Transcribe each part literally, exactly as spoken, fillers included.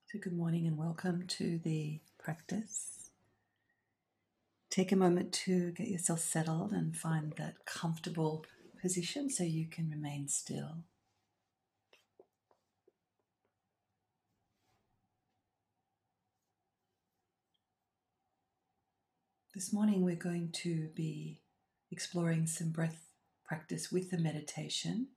So, good morning and welcome to the practice. Take a moment to get yourself settled and find that comfortable position so you can remain still. This morning, we're going to be exploring some breath practice with the meditation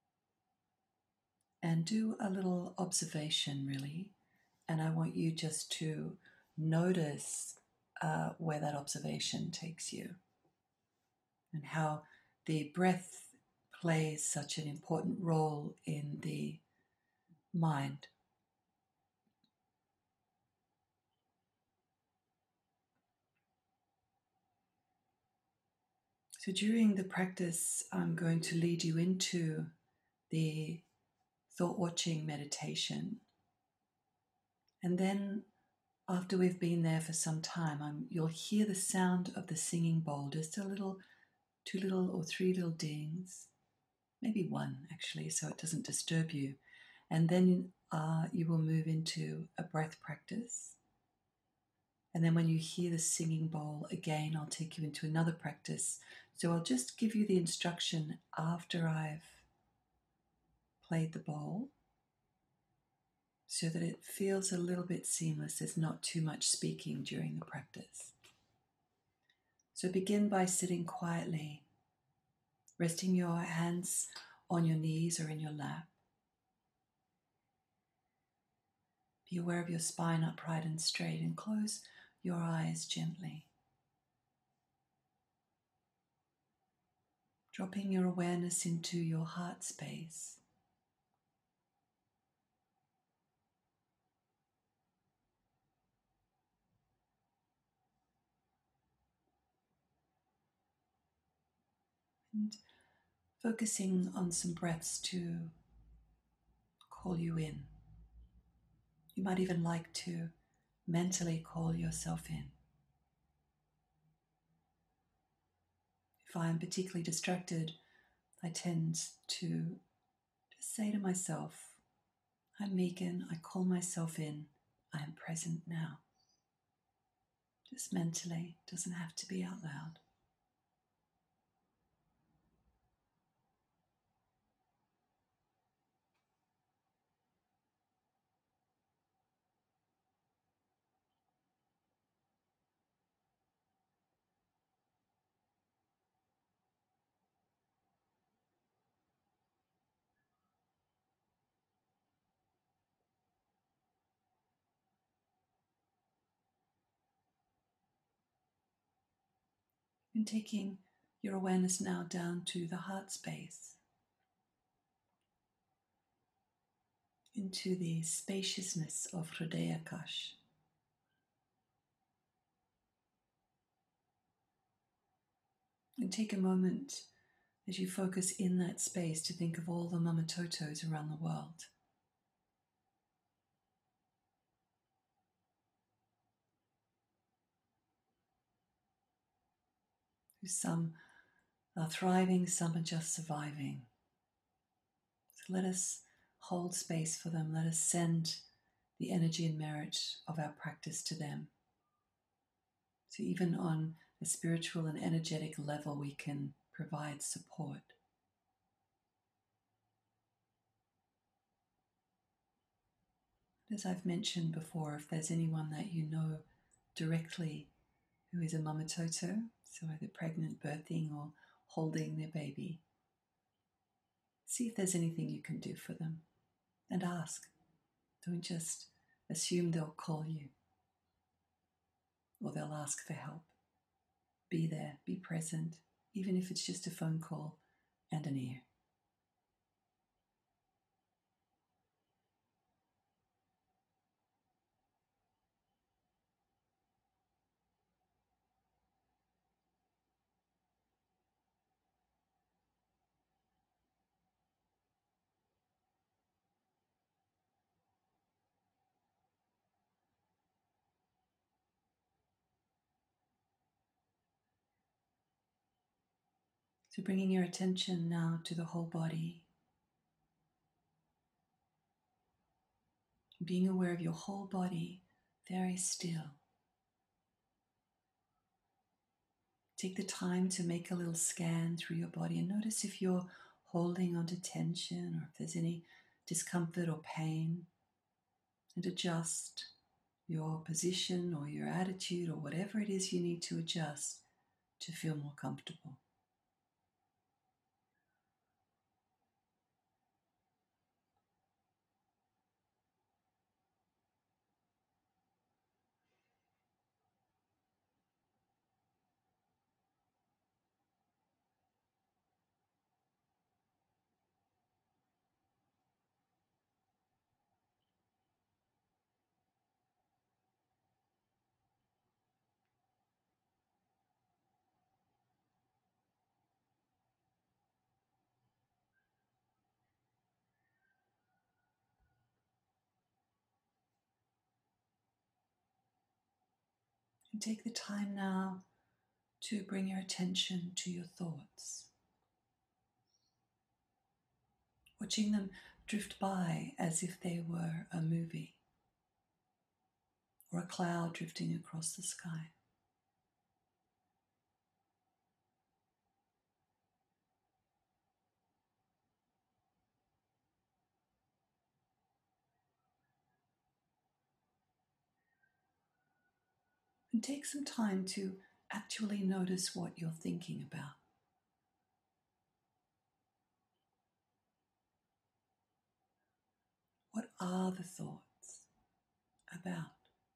and do a little observation, really. And I want you just to notice uh, where that observation takes you and how the breath plays such an important role in the mind. So during the practice, I'm going to lead you into the thought watching meditation. And then after we've been there for some time, I'm, you'll hear the sound of the singing bowl, just a little, two little or three little dings, maybe one actually, so it doesn't disturb you. And then uh, you will move into a breath practice. And then when you hear the singing bowl again, I'll take you into another practice. So I'll just give you the instruction after I've played the bowl so that it feels a little bit seamless. There's not too much speaking during the practice. So begin by sitting quietly, resting your hands on your knees or in your lap. Be aware of your spine upright and straight and close your eyes gently. Dropping your awareness into your heart space. And focusing on some breaths to call you in. You might even like to mentally call yourself in. If I am particularly distracted, I tend to just say to myself, I'm Megan, I call myself in, I am present now. Just mentally, doesn't have to be out loud. And taking your awareness now down to the heart space, into the spaciousness of Hridayakash. And take a moment as you focus in that space to think of all the Mamatotos around the world. Some are thriving, some are just surviving. So let us hold space for them. Let us send the energy and merit of our practice to them. So even on a spiritual and energetic level, we can provide support. As I've mentioned before, if there's anyone that you know directly who is a mamatoto, so either pregnant, birthing, or holding their baby, see if there's anything you can do for them and ask. Don't just assume they'll call you or they'll ask for help. Be there, be present, even if it's just a phone call and an ear. So bringing your attention now to the whole body, being aware of your whole body very still. Take the time to make a little scan through your body and notice if you're holding onto tension or if there's any discomfort or pain, and adjust your position or your attitude or whatever it is you need to adjust to feel more comfortable. And take the time now to bring your attention to your thoughts, watching them drift by as if they were a movie or a cloud drifting across the sky. And take some time to actually notice what you're thinking about. What are the thoughts about?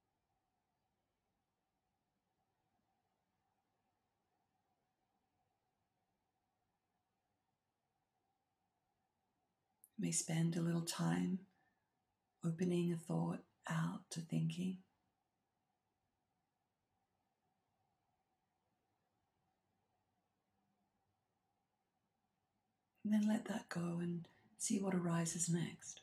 You may spend a little time opening a thought out to thinking. And then let that go and see what arises next.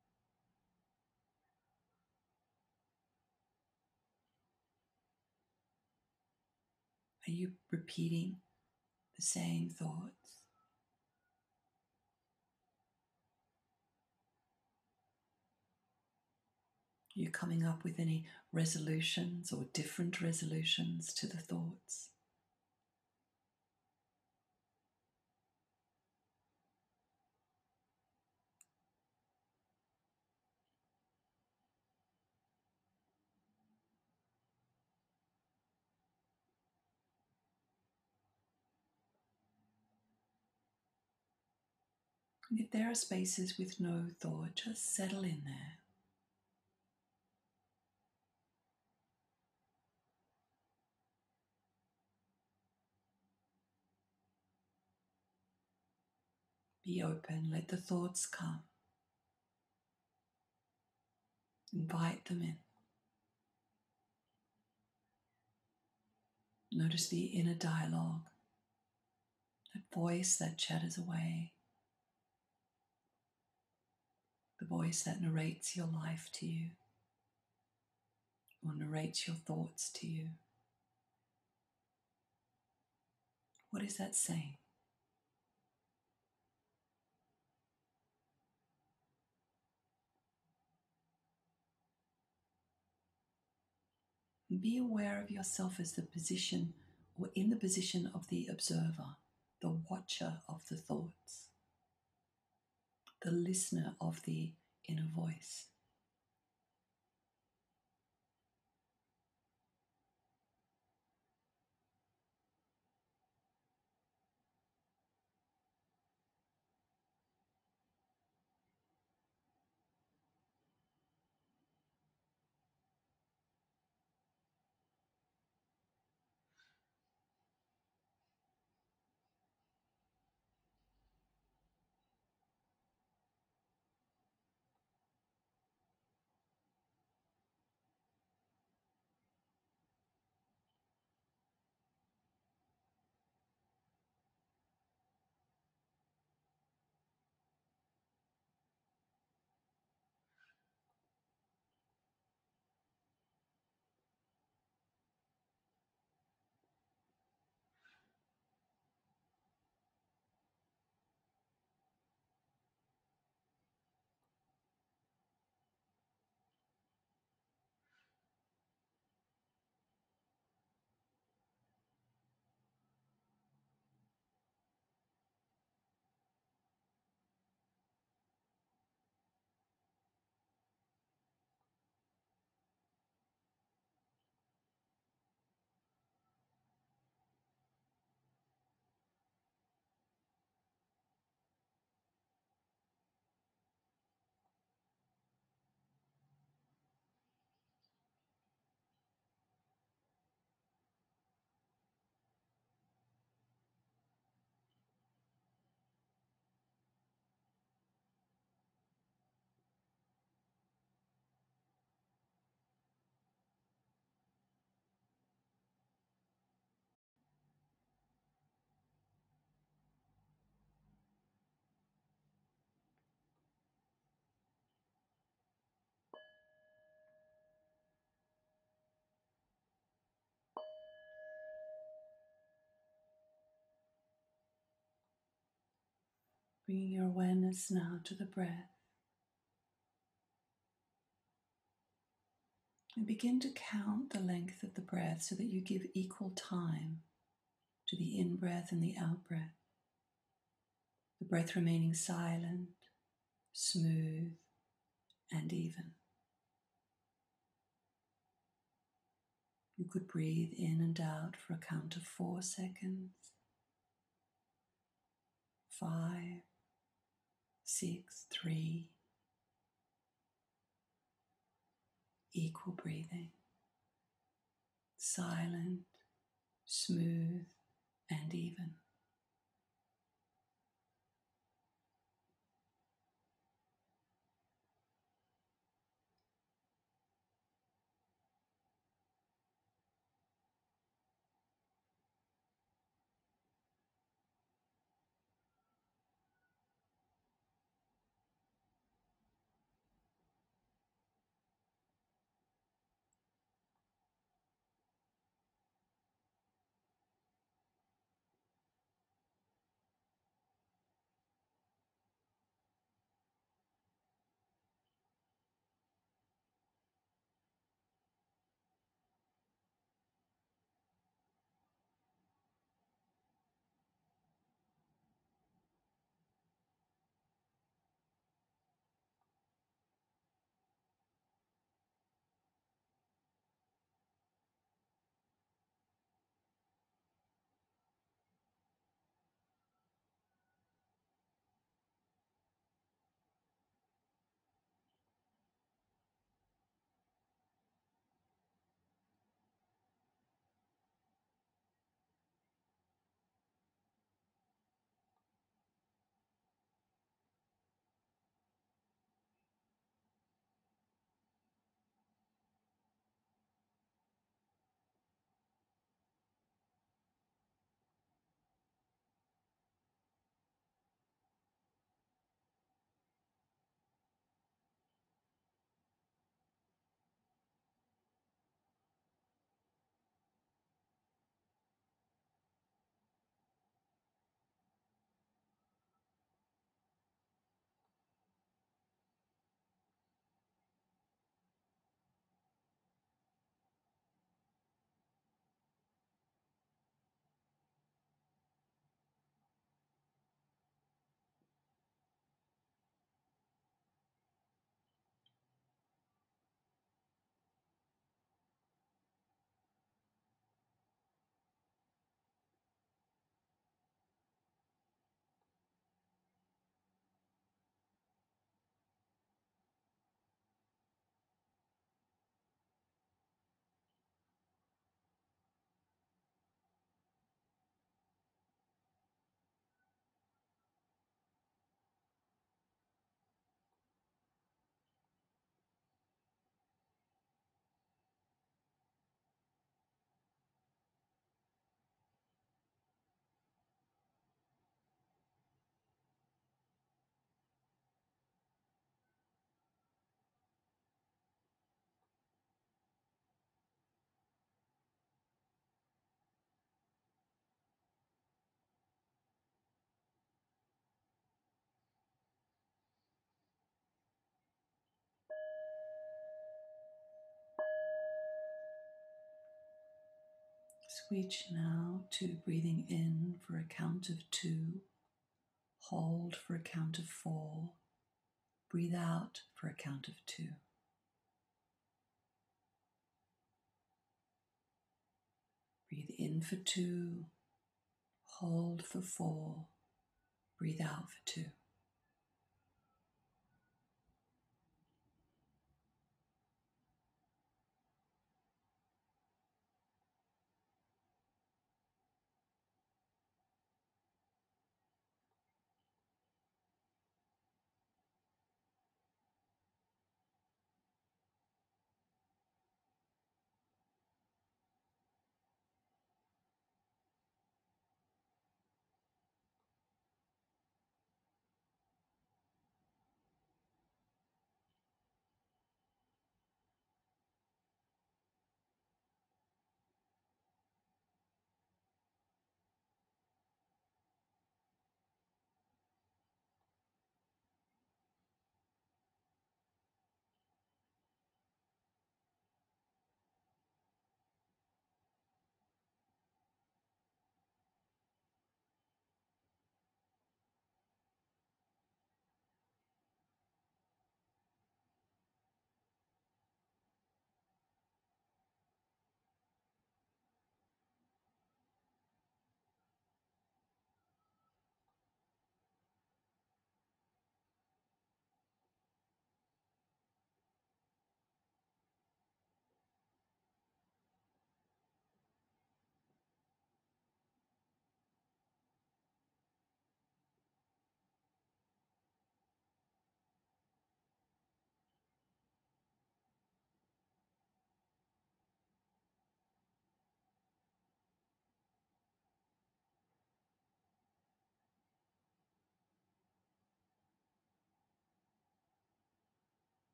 Are you repeating the same thoughts? Are you coming up with any resolutions or different resolutions to the thoughts? And if there are spaces with no thought, just settle in there. Be open, let the thoughts come. Invite them in. Notice the inner dialogue, that voice that chatters away, the voice that narrates your life to you or narrates your thoughts to you. What is that saying? And be aware of yourself as the position or in the position of the observer, the watcher of the thoughts, the listener of the inner voice. Bringing your awareness now to the breath. And begin to count the length of the breath so that you give equal time to the in-breath and the out-breath. The breath remaining silent, smooth, and even. You could breathe in and out for a count of four seconds, five, six, three, equal breathing, silent, smooth, and even. Switch now to breathing in for a count of two, hold for a count of four, breathe out for a count of two. Breathe in for two, hold for four, breathe out for two.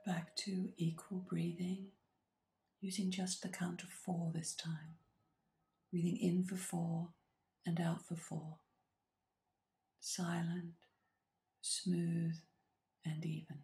Back to equal breathing, using just the count of four this time. Breathing in for four and out for four. Silent, smooth, and even.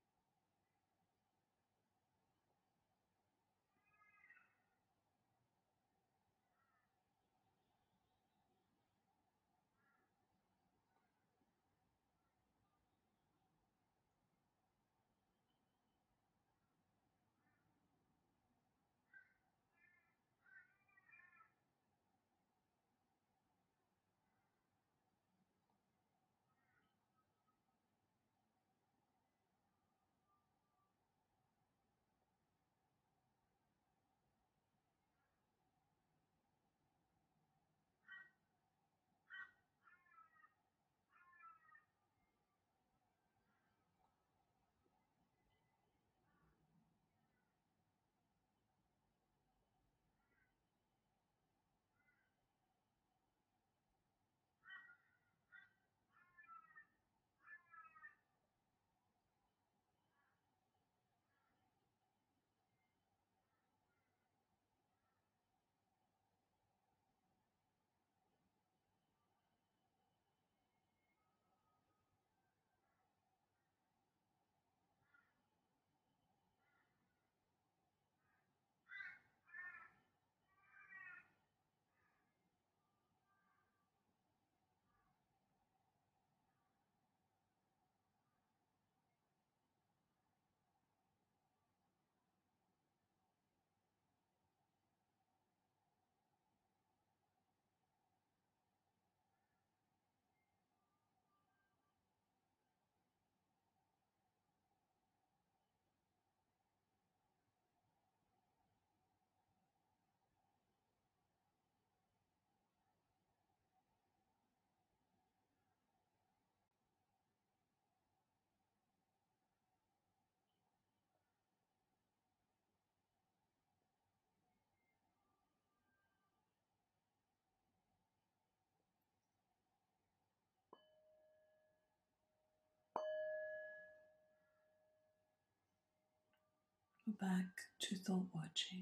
Back to thought watching,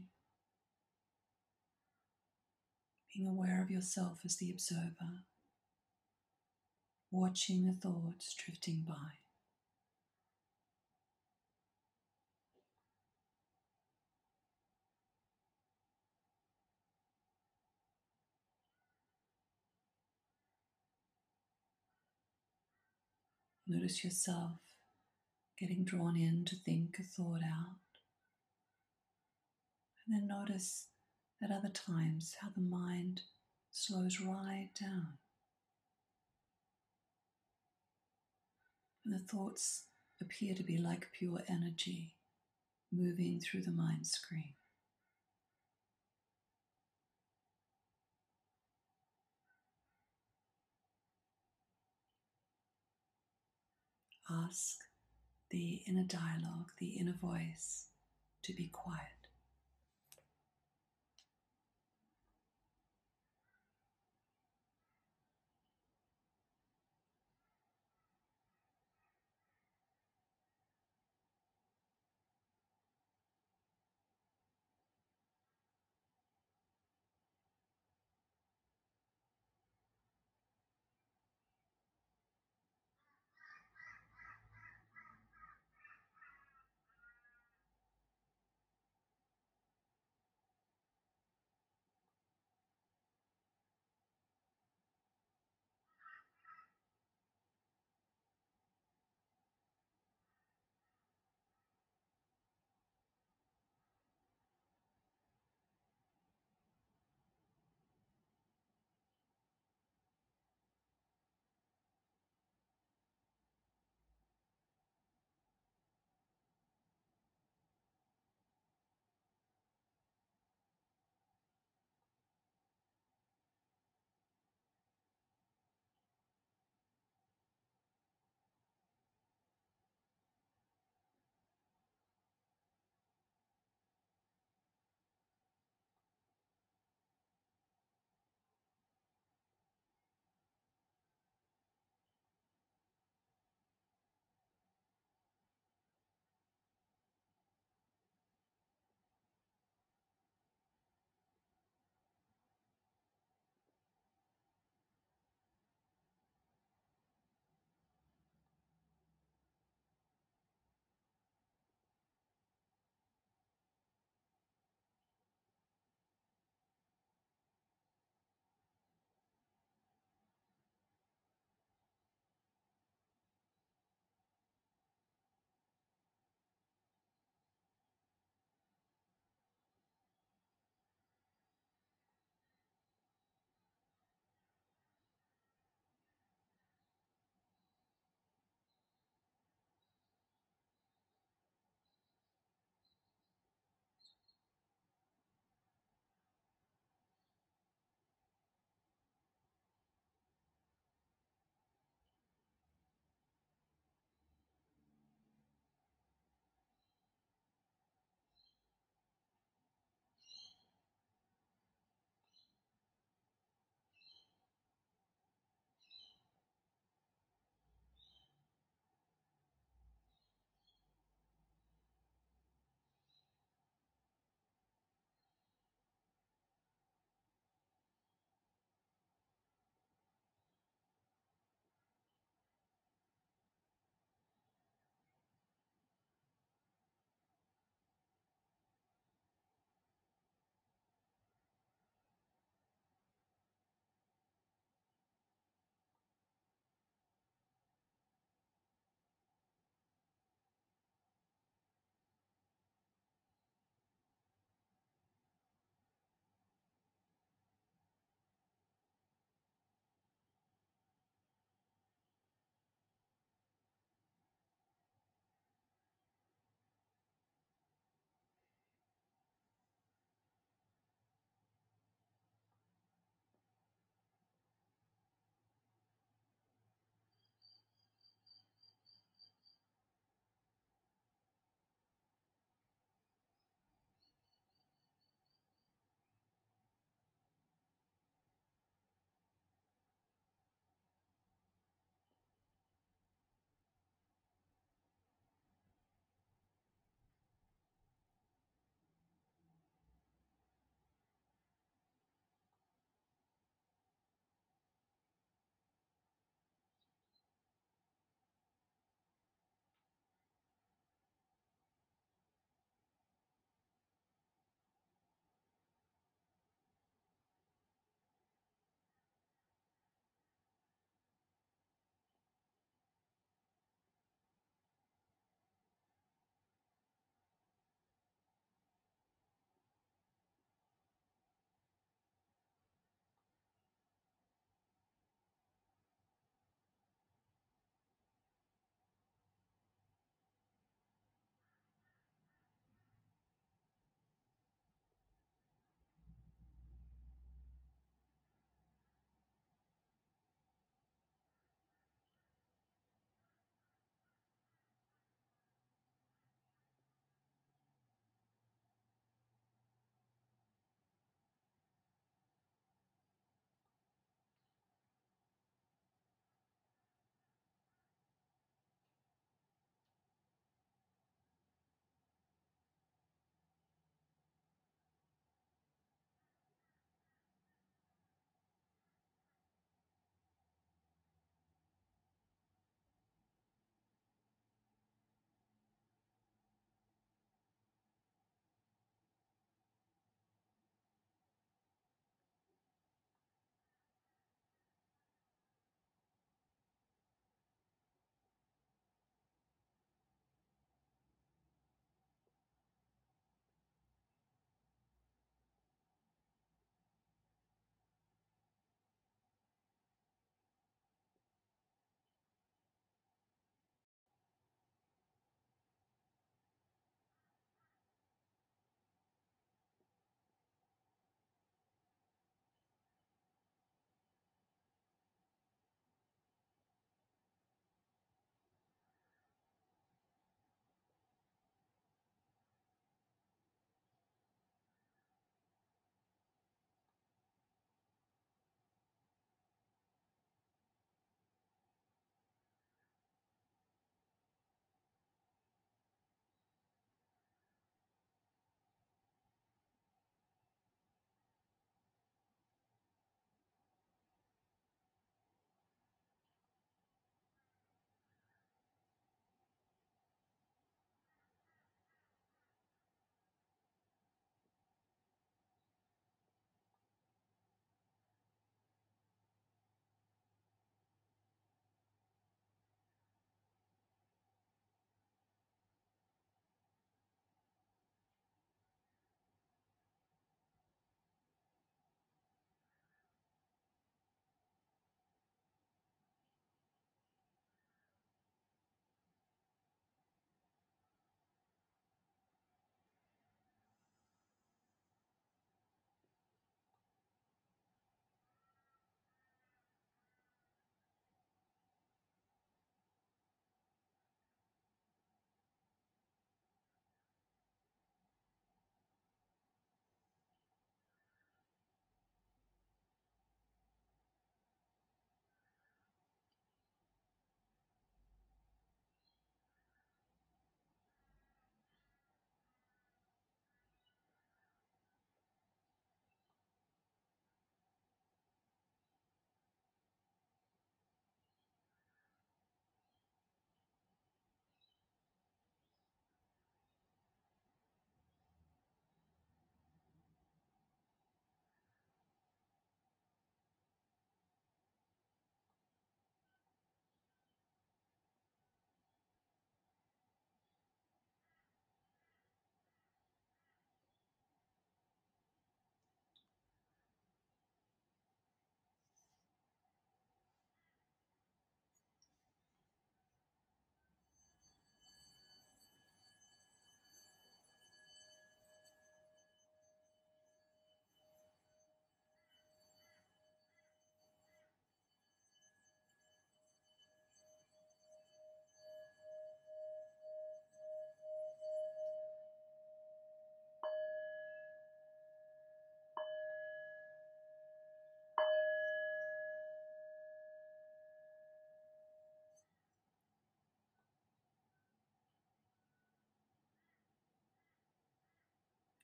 being aware of yourself as the observer, watching the thoughts drifting by. Notice yourself getting drawn in to think a thought out, and then notice at other times how the mind slows right down and the thoughts appear to be like pure energy moving through the mind screen. Ask the inner dialogue, the inner voice, to be quiet.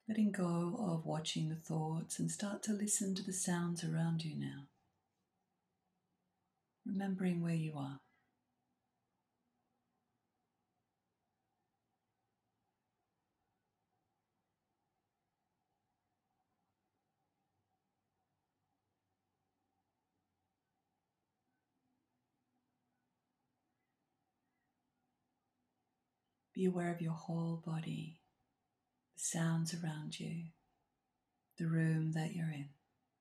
letting go of watching the thoughts and start to listen to the sounds around you now, remembering where you are. Be aware of your whole body, the sounds around you, the room that you're in.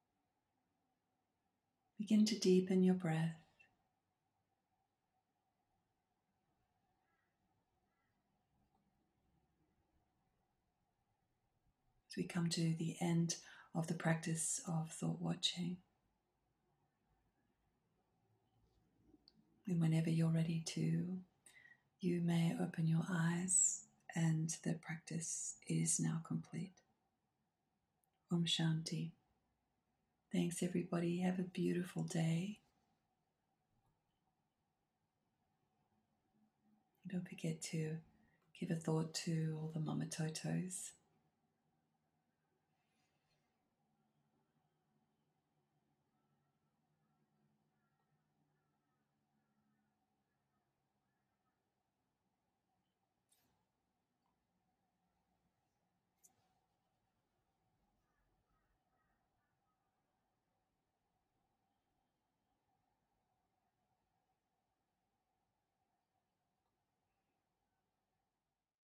Begin to deepen your breath. As we come to the end of the practice of thought watching, and whenever you're ready to, you may open your eyes, and the practice is now complete. Om Shanti. Thanks everybody. Have a beautiful day. Don't forget to give a thought to all the Mama Totos